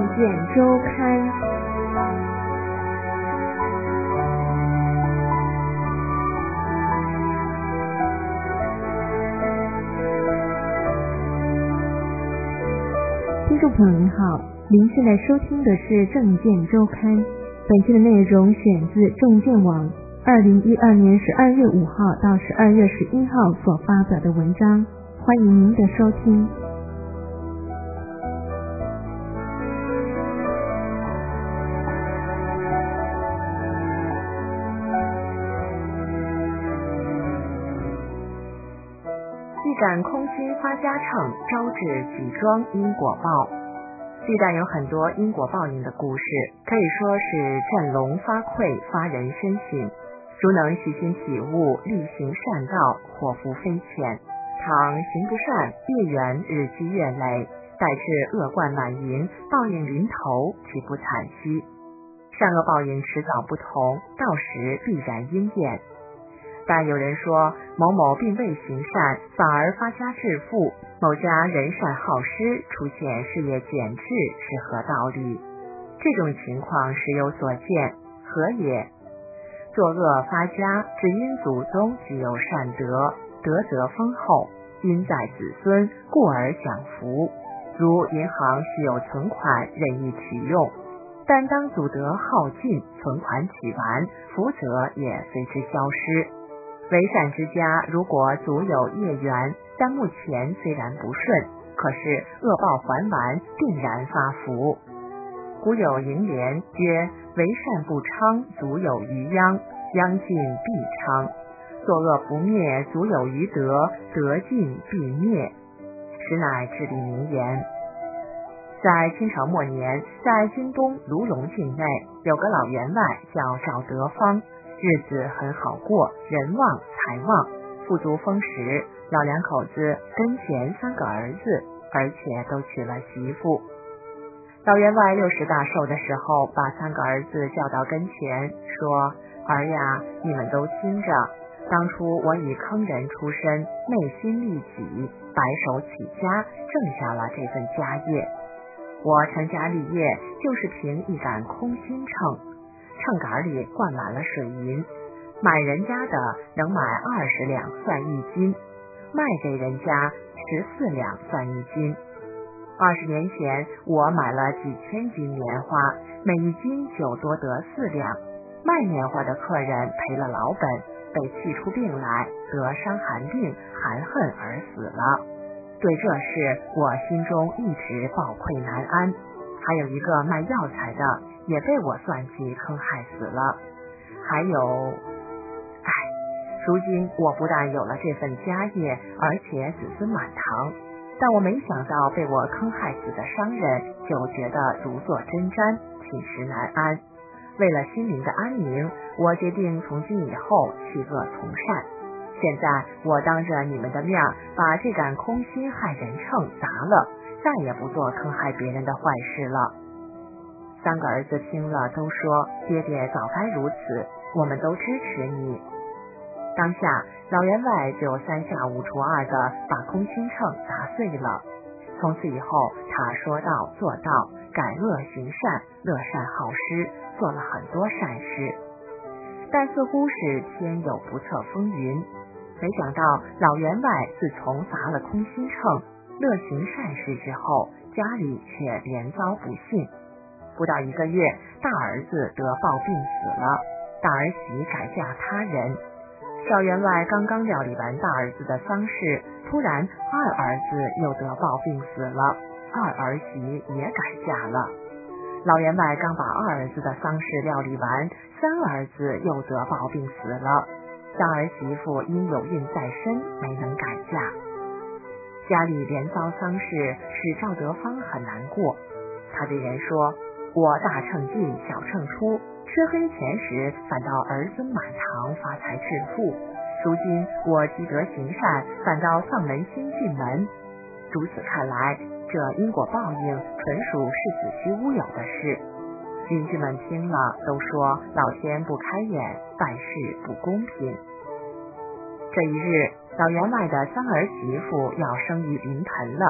见周刊。听众朋友您好，您现在收听的是政见周刊，本期的内容选自政见网2012年12月5号到12月11号所发表的文章，欢迎您的收听。 既感空心发家称，招致举庄因果报。历代有很多因果报应的故事，可以说是振聋发聩，发人深省。如能细心体悟，力行善道，祸福非浅。倘行不善，业缘日积月累，待至恶贯满盈，报应临头，岂不惨兮？善恶报应迟早不同，到时必然应验。但有人说，某某并未行善，反而发家致富，某家人善好施，出现事业减质，是何道理？这种情况时有所见，何也？作恶发家，只因祖宗具有善德，德丰厚，因在子孙，故而享福。如银行须有存款，任意取用，但当祖德耗尽，存款取完，福泽也随之消失。为善之家，如果足有业缘，但目前虽然不顺，可是恶报还完，定然发福。古有楹联曰：为善不昌，足有余殃，殃尽必昌；作恶不灭，足有余德，德尽必灭。实乃至理名言。在清朝末年，在京东卢龙境内有个老员外叫赵德芳，日子很好过，人旺财旺，富足丰实，老两口子跟前3个儿子，而且都娶了媳妇。老员外60大寿的时候，把3个儿子叫到跟前，说：儿呀，你们都听着，当初我以坑人出身，昧心利己，白手起家，挣下了这份家业。我成家立业，就是凭一杆空心秤，秤杆里灌满了水银，买人家的能买20两算1斤，卖给人家14两算1斤。20年前，我买了几千斤棉花，每1斤就多得4两。卖棉花的客人赔了老本，被气出病来，得伤寒病，含恨而死了。对这事，我心中一直抱愧难安。还有一个卖药材的，也被我算计坑害死了。还有，如今我不但有了这份家业，而且子孙满堂，但我没想到被我坑害死的商人就觉得如坐针毡，寝食难安。为了心灵的安宁，我决定从今以后弃恶从善。现在我当着你们的面，把这杆空心害人秤砸了，再也不做坑害别人的坏事了。3个儿子听了都说：爹爹早该如此，我们都支持你。当下老员外就3下5除2的把空心秤砸碎了。从此以后，他说道做道，改恶行善，乐善好施，做了很多善事。但似乎是天有不测风云，没想到老员外自从砸了空心秤，乐行善事之后，家里却连遭不幸。不到1个月，大儿子得暴病死了，大儿媳改嫁他人。小员外刚刚料理完大儿子的丧事，突然二儿子又得暴病死了，二儿媳也改嫁了。老员外刚把二儿子的丧事料理完，三儿子又得暴病死了，大儿媳妇因有孕在身，没能改嫁。家里连遭丧事，使赵德芳很难过。他对人说：我大秤进小秤出，吃黑钱时反倒儿孙满堂，发财致富，如今我积德行善，反倒丧门星进门。如此看来，这因果报应纯属是子虚乌有的事。邻居们听了都说老天不开眼，办事不公平。这一日，老员外的三儿媳妇要生育临盆了，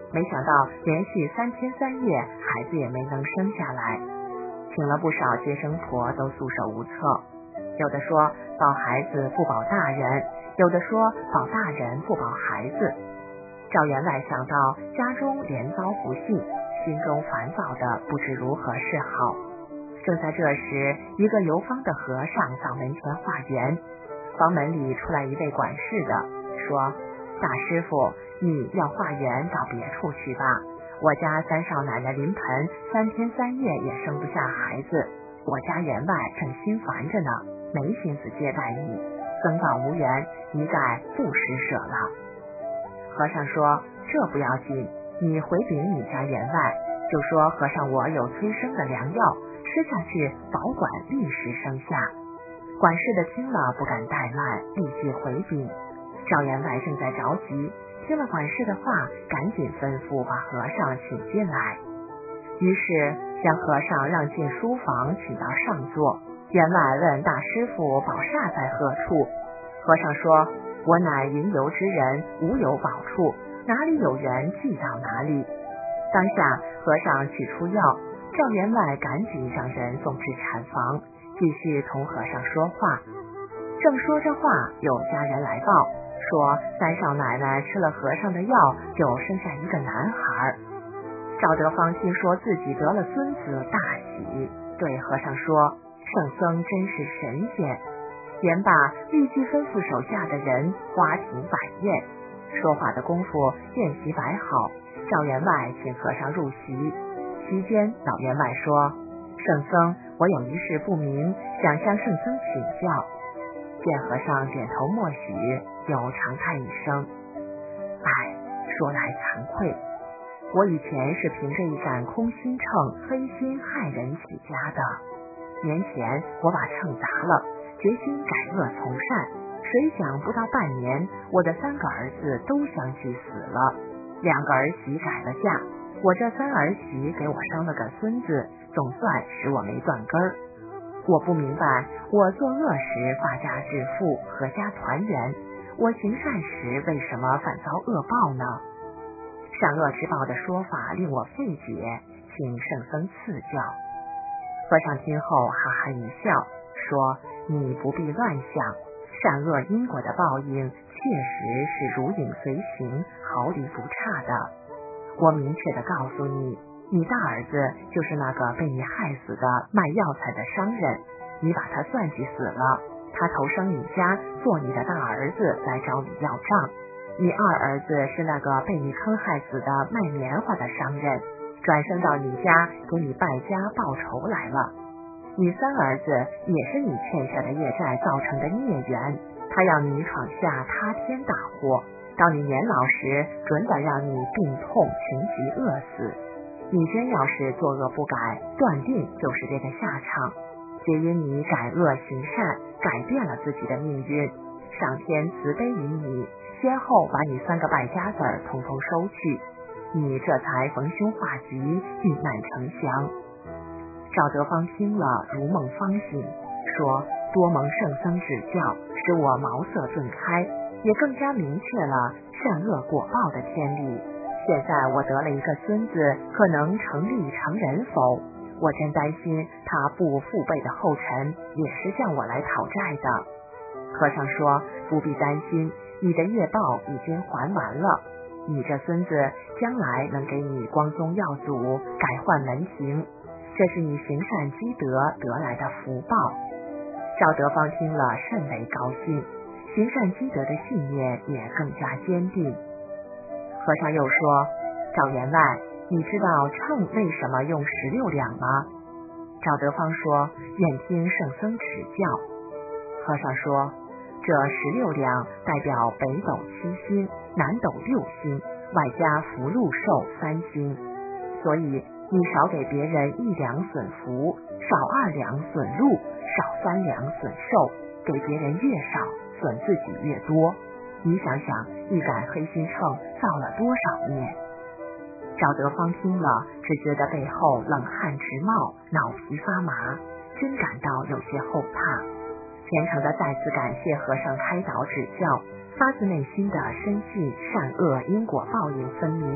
没想到连续3天3夜，孩子也没能生下来。请了不少接生婆都束手无策，有的说保孩子不保大人，有的说保大人不保孩子。赵员外想到家中连遭不幸，心中烦躁的不知如何是好。正在这时，一个游方的和尚到门前化缘，房门里出来一位管事的，说：大师傅，你要化缘到别处去吧，我家三少奶奶临盆3天3夜也生不下孩子，我家员外正心烦着呢，没心思接待你，僧道无缘，你该不施舍了。和尚说：这不要紧，你回禀你家员外，就说和尚我有催生的良药，吃下去保管立时生下。管事的听了不敢怠慢，立即回禀。赵员外正在着急，听了管事的话，赶紧吩咐把和尚请进来。于是将和尚让进书房，请到上座。员外问大师傅宝刹在何处？和尚说：我乃云游之人，无有宝处，哪里有缘寄到哪里。当下和尚取出药，赵员外赶紧让人送至产房，继续同和尚说话。正说着话，有家人来报说三少奶奶吃了和尚的药，就生下一个男孩。赵德芳听说自己得了孙子，大喜，对和尚说：圣僧真是神仙。言罢，立即吩咐手下的人花庭摆宴。说话的功夫，宴席摆好，赵员外请和尚入席。席间，老员外说：圣僧，我有一事不明，想向圣僧请教。见和尚点头默许，又长叹一声：唉，说来惭愧，我以前是凭着一杆空心秤，黑心害人起家的。年前我把秤砸了，决心改恶从善，谁想不到半年，我的3个儿子都相继死了，2个儿媳改了嫁，我这3儿媳给我生了个孙子，总算使我没断根儿。我不明白，我作恶时发家致富，阖家团圆，我行善时为什么反遭恶报呢？善恶之报的说法令我费解，请圣僧赐教。和尚听后哈哈一笑，说：你不必乱想，善恶因果的报应确实是如影随形，毫厘不差的。我明确地告诉你，你大儿子就是那个被你害死的卖药材的商人，你把他算计死了，他投生你家做你的大儿子来找你要账。你2儿子是那个被你坑害死的卖棉花的商人，转生到你家给你败家报仇来了。你3儿子也是你欠下的业债造成的孽缘，他要你闯下塌天大祸，到你年老时准得让你病痛情急饿死。你真要是作恶不改，断定就是这个下场。皆因你改恶行善，改变了自己的命运，上天慈悲于你，先后把你3个败家子儿统统收去，你这才逢凶化吉，遇难成祥。赵德芳听了如梦方醒，说：多蒙圣僧指教，使我茅塞顿开，也更加明确了善恶果报的天理。现在我得了一个孙子，可能成立成人否？我真担心他不父辈的后尘，也是向我来讨债的。和尚说：不必担心，你的业报已经还完了，你这孙子将来能给你光宗耀祖，改换门庭，这是你行善积德得来的福报。赵德芳听了甚为高兴，行善积德的信念也更加坚定。和尚又说：赵员外，你知道秤为什么用16两吗？赵德芳说：愿听圣僧指教。和尚说：这16两代表北斗7星，南斗6星，外加福禄寿3星，所以你少给别人1两损福，少2两损禄，少3两损寿，给别人越少，损自己越多。你想想，一杆黑心秤造了多少孽？赵德芳听了，只觉得背后冷汗直冒，脑皮发麻，真感到有些后怕。虔诚的再次感谢和尚开导指教，发自内心的深信善恶因果报应分明，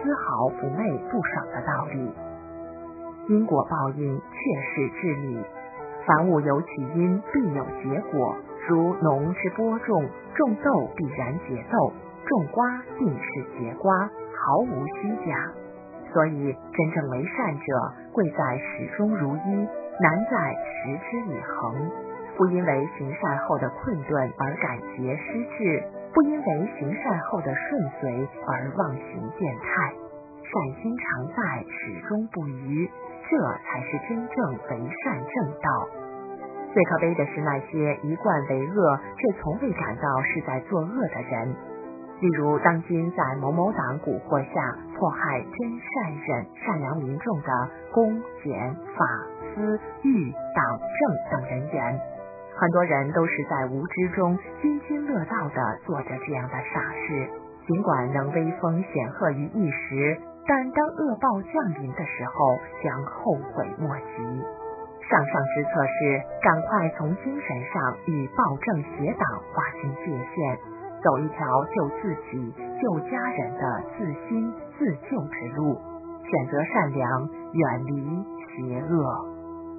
丝毫不昧不爽的道理。因果报应确是至理，凡物有起因，必有结果。如农之播种，种豆必然结豆，种瓜定是结瓜，毫无虚假。所以真正为善者，贵在始终如一，难在持之以恒。不因为行善后的困顿而感觉失志，不因为行善后的顺遂而忘形变态。善心常在，始终不渝，这才是真正为善正道。最可悲的是那些一贯为恶却从未感到是在作恶的人，例如当今在某某党蛊惑下迫害真善忍善良民众的公检法司狱党政等人员。很多人都是在无知中津津乐道地做着这样的傻事，尽管能威风显赫于一时，但当恶报降临的时候，将后悔莫及。上之策是赶快从精神上与暴政邪党划清界限，走一条救自己救家人的自新自救之路，选择善良，远离邪恶。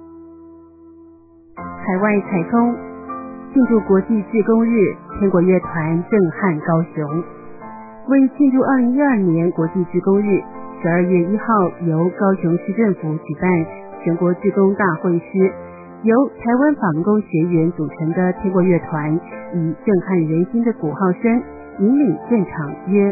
海外采风，庆祝国际志工日，天国乐团震撼高雄。为庆祝2012年国际志工日，12月1号由高雄市政府举办全国志工大会时，由台湾法轮功学员组成的天国乐团以震撼人心的鼓号声引领现场约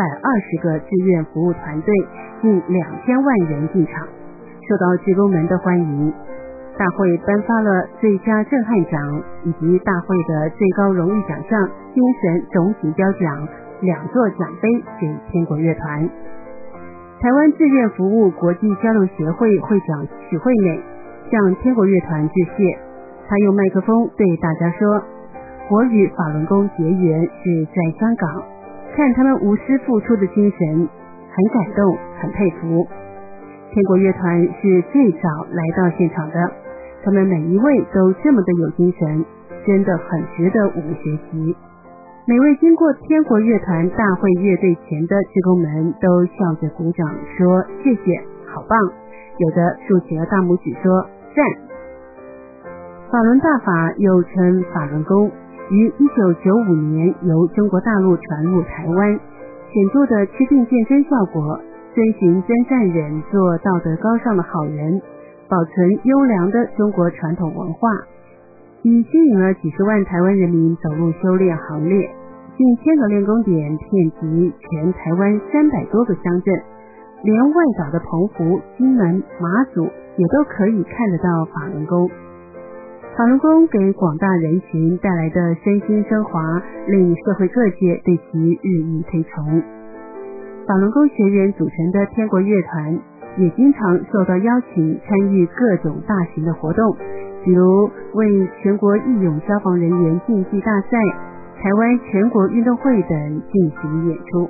220个志愿服务团队近2000万人进场，受到志工们的欢迎。大会颁发了最佳震撼奖以及大会的最高荣誉奖项精神总锦标奖2座奖杯给天国乐团。台湾志愿服务国际交流协会会长许惠美向天国乐团致谢，他用麦克风对大家说，我与法轮功结缘是在香港，看他们无私付出的精神，很感动，很佩服。天国乐团是最早来到现场的，他们每一位都这么的有精神，真的很值得我们学习。每位经过天国乐团大会乐队前的志工们都笑着鼓掌说谢谢，好棒，有的竖起了大拇指说赞。法轮大法又称法轮功，于1995年由中国大陆传入台湾，显著的吃定健身效果，遵循真善忍，做道德高尚的好人，保存优良的中国传统文化，已吸引了几十万台湾人民走入修炼行列，近1000个练功点遍及全台湾300多个乡镇，连外岛的澎湖、金门、马祖也都可以看得到法轮功。法轮功给广大人群带来的身心升华，令社会各界对其日益推崇。法轮功学员组成的天国乐团也经常受到邀请参与各种大型的活动，比如为全国义勇消防人员竞技大赛、台湾全国运动会等进行演出。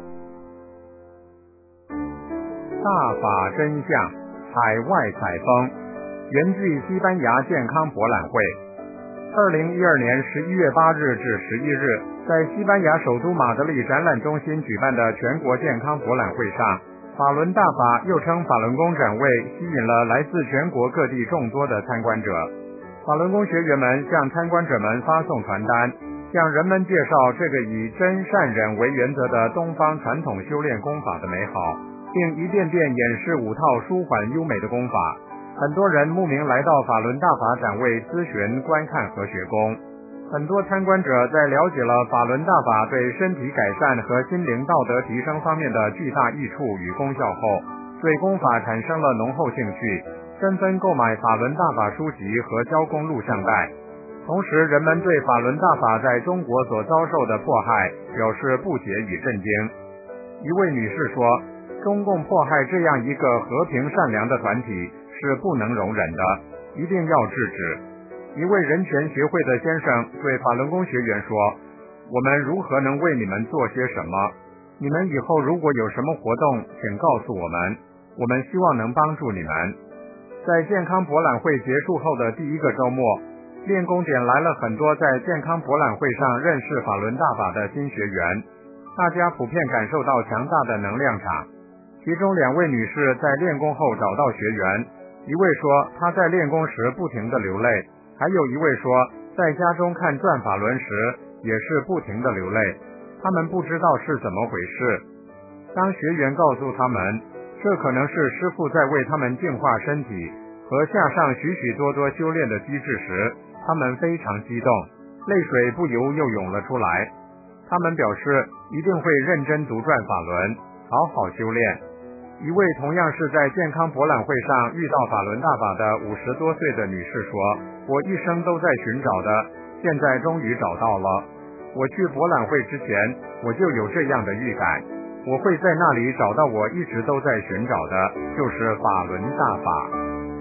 大法真相，海外采风，源自于西班牙健康博览会。2012年11月8日至11日，在西班牙首都马德里展览中心举办的全国健康博览会上，法轮大法又称法轮功展位吸引了来自全国各地众多的参观者。法轮功学员们向参观者们发送传单，向人们介绍这个以真善忍为原则的东方传统修炼功法的美好，并一遍遍演示5套舒缓优美的功法。很多人慕名来到法轮大法展位咨询、观看和学功。很多参观者在了解了法轮大法对身体改善和心灵道德提升方面的巨大益处与功效后，对功法产生了浓厚兴趣，纷纷购买法轮大法书籍和交功录像带。同时，人们对法轮大法在中国所遭受的迫害表示不解与震惊。一位女士说，中共迫害这样一个和平善良的团体是不能容忍的，一定要制止。一位人权协会的先生对法轮功学员说，我们如何能为你们做些什么？你们以后如果有什么活动，请告诉我们，我们希望能帮助你们。在健康博览会结束后的第一个周末，练功点来了很多在健康博览会上认识法轮大法的新学员，大家普遍感受到强大的能量场。 其中2位女士在练功后找到学员，一位说她在练功时不停地流泪，还有一位说在家中看转法轮时也是不停地流泪，他们不知道是怎么回事。当学员告诉他们这可能是师父在为他们净化身体和下上许许多多修炼的机制时，他们非常激动，泪水不由又涌了出来。他们表示一定会认真读转法轮，好好修炼。一位同样是在健康博览会上遇到法轮大法的50多岁的女士说，我一生都在寻找的，现在终于找到了。我去博览会之前我就有这样的预感，我会在那里找到我一直都在寻找的，就是法轮大法。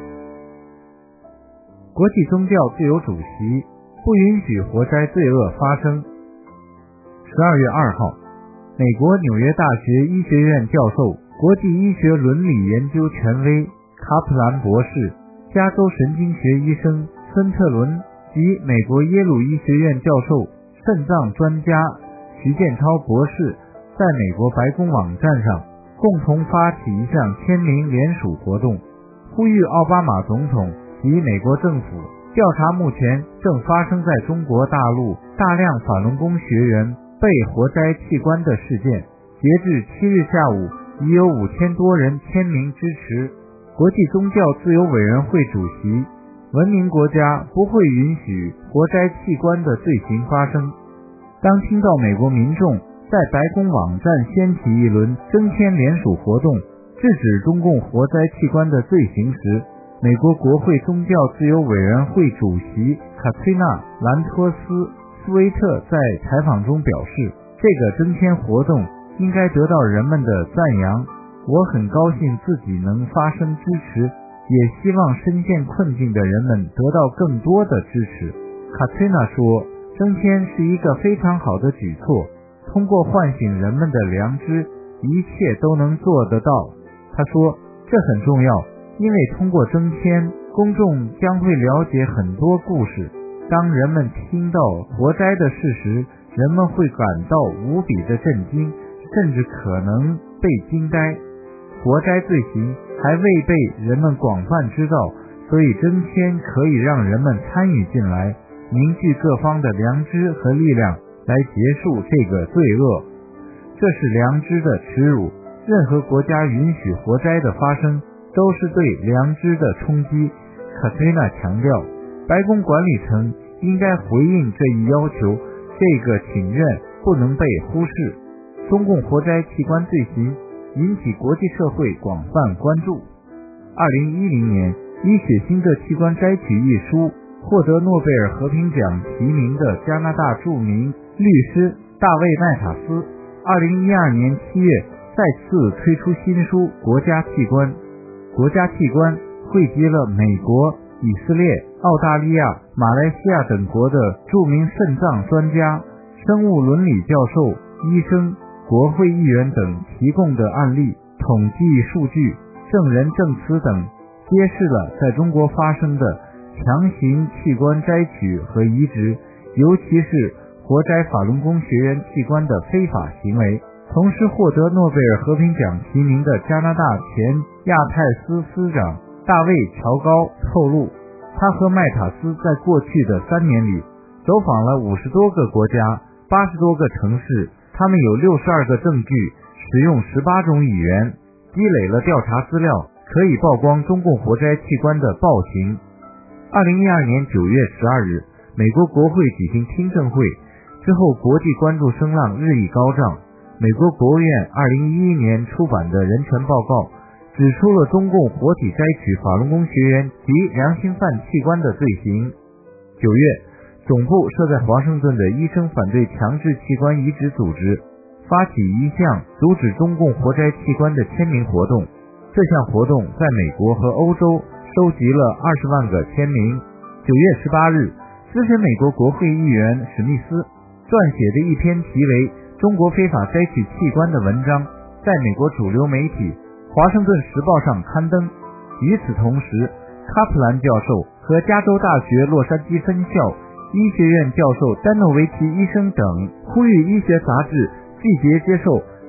国际宗教自由主席不允许活摘罪恶发生。12月2号，美国纽约大学医学院教授、国际医学伦理研究权威卡普兰博士、加州神经学医生孙特伦及美国耶鲁医学院教授、肾脏专家徐建超博士在美国白宫网站上共同发起一项签名联署活动，呼吁奥巴马总统及美国政府调查目前正发生在中国大陆大量法轮功学员被活摘器官的事件。截至7日下午，已有5000多人签名支持。国际宗教自由委员会主席，文明国家不会允许活摘器官的罪行发生。当听到美国民众在白宫网站掀起一轮征签联署活动，制止中共活摘器官的罪行时，美国国会宗教自由委员会主席卡崔娜·兰托斯斯威特在采访中表示，这个征签活动应该得到人们的赞扬，我很高兴自己能发声支持，也希望深陷困境的人们得到更多的支持。卡崔娜说，征签是一个非常好的举措，通过唤醒人们的良知，一切都能做得到。他说，这很重要，因为通过征签，公众将会了解很多故事。当人们听到活摘的事实，人们会感到无比的震惊，甚至可能被惊呆。活摘罪行还未被人们广泛知道，所以征签可以让人们参与进来，凝聚各方的良知和力量来结束这个罪恶。这是良知的耻辱，任何国家允许活摘的发生都是对良知的冲击。卡崔娜强调，白宫管理层应该回应这一要求，这个请愿不能被忽视。中共活摘器官罪行引起国际社会广泛关注。2010年，以血腥的器官摘取一书获得诺贝尔和平奖提名的加拿大著名律师大卫·麦塔斯，2012年7月再次推出新书《国家器官》。国家器官汇集了美国、以色列、澳大利亚、马来西亚等国的著名肾脏专家、生物伦理教授、医生、国会议员等提供的案例、统计数据、证人证词等，揭示了在中国发生的强行器官摘取和移植，尤其是活摘法轮功学员器官的非法行为。同时获得诺贝尔和平奖提名的加拿大前亚太司司长大卫·乔高透露，他和麦塔斯在过去的3年里走访了50多个国家、80多个城市，他们有62个证据，使用18种语言，积累了调查资料，可以曝光中共活摘器官的暴行。2012年9月12日，美国国会举行听证会之后，国际关注声浪日益高涨。美国国务院2011年出版的人权报告指出了中共活体摘取法轮功学员及良心犯器官的罪行。9月，总部设在华盛顿的医生反对强制器官移植组织发起一项阻止中共活摘器官的签名活动。这项活动在美国和欧洲收集了20万个签名。9月18日，资深美国国会议员史密斯撰写的一篇题为《中国非法摘取器官》的文章在美国主流媒体华盛顿时报上刊登。与此同时，卡普兰教授和加州大学洛杉矶分校医学院教授丹诺维奇医生等呼吁医学杂志拒绝接受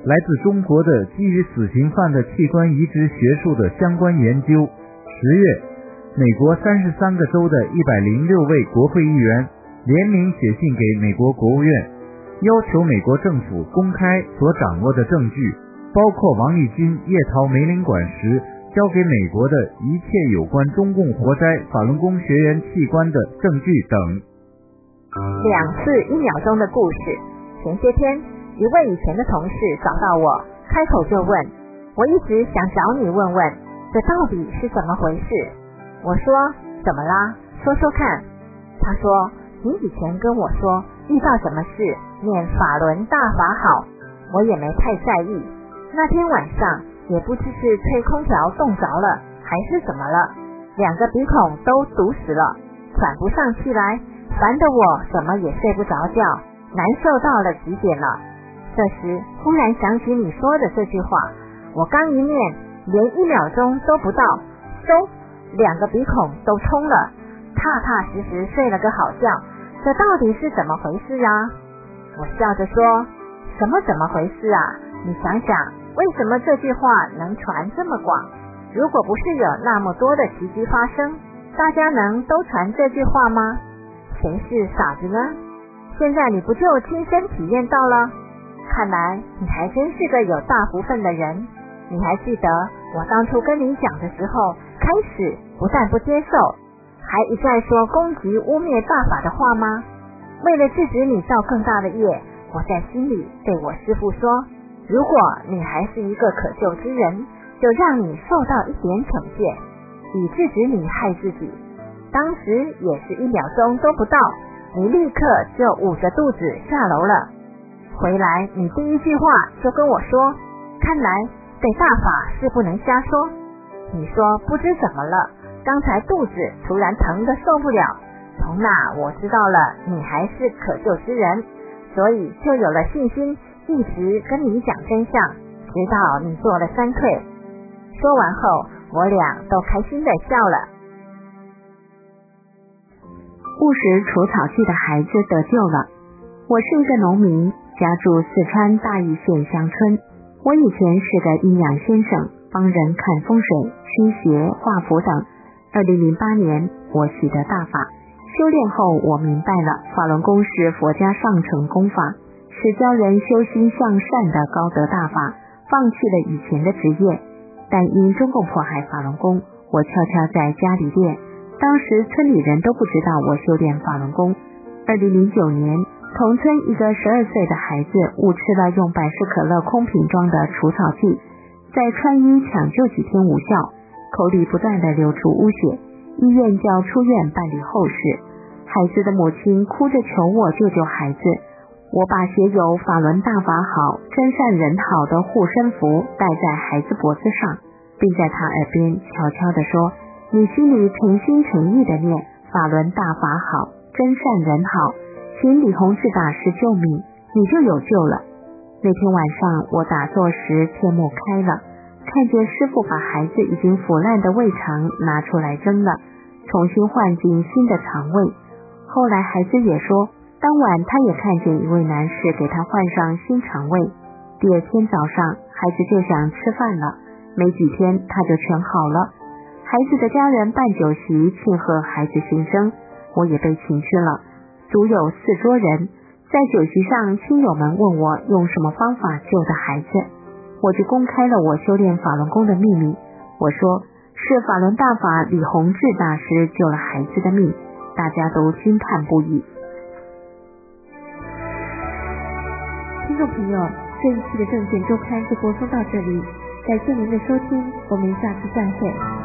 来自中国的基于死刑犯的器官移植学术的相关研究。10月，美国33个州的106位国会议员联名写信给美国国务院，要求美国政府公开所掌握的证据，包括王立军夜逃梅林馆时交给美国的一切有关中共活摘法轮功学员器官的证据等。 2次1秒钟的故事。前些天，一位以前的同事找到我，开口就问，我一直想找你问问，这到底是怎么回事？我说，怎么啦？说说看。他说，你以前跟我说遇到什么事念法轮大法好，我也没太在意。那天晚上也不知是吹空调冻着了还是怎么了，2个鼻孔都堵死了，喘不上气来，烦得我怎么也睡不着觉，难受到了极点了。这时忽然想起你说的这句话，我刚一念，连1秒钟都不到，嗖，2个鼻孔都冲了，踏踏实实睡了个好觉。这到底是怎么回事啊？我笑着说，什么怎么回事啊？你想想，为什么这句话能传这么广？如果不是有那么多的奇迹发生，大家能都传这句话吗？谁是傻子呢？现在你不就亲身体验到了？看来你还真是个有大福分的人。你还记得我当初跟你讲的时候，开始不但不接受，还一再说攻击污蔑大法的话吗？为了制止你造更大的业，我在心里对我师父说，如果你还是一个可救之人，就让你受到一点惩戒，以制止你害自己。当时也是1秒钟都不到，你立刻就捂着肚子下楼了。回来你第一句话就跟我说，看来对大法是不能瞎说。你说不知怎么了，刚才肚子突然疼得受不了，从那我知道了你还是可救之人，所以就有了信心，一直跟你讲真相，直到你做了3退。说完后，我俩都开心地笑了。 误食除草剂的孩子得救了。我是一个农民，家住四川大邑县乡村。我以前是个阴阳先生，帮人看风水、驱邪、画符等。2008年，我习得大法，修炼后我明白了，法轮功是佛家上乘功法，是教人修心向善的高德大法，放弃了以前的职业。但因中共迫害法轮功，我悄悄在家里练。当时村里人都不知道我修炼法轮功。2009年，同村一个12岁的孩子误吃了用百事可乐空瓶装的除草剂，在川医抢救几天无效，口里不断地流出污血，医院叫出院办理后事。孩子的母亲哭着求我救救孩子。我把写有法轮大法好，真善人好的护身符戴在孩子脖子上，并在他耳边悄悄地说，你心里诚心诚意地念法轮大法好，真善人好，请李洪志大师救命，你就有救了。那天晚上我打坐时，天幕开了，看见师父把孩子已经腐烂的胃肠拿出来蒸了，重新换进新的肠胃。后来孩子也说，当晚他也看见一位男士给他换上新肠胃。第二天早上，孩子就想吃饭了，没几天他就全好了。孩子的家人办酒席庆贺孩子新生，我也被请去了，足有4桌人。在酒席上，亲友们问我用什么方法救的孩子，我就公开了我修炼法轮功的秘密。我说是法轮大法李洪志大师救了孩子的命，大家都惊叹不已。听众朋友，这一期的证件周刊就播送到这里，感谢您的收听，我们下次再会。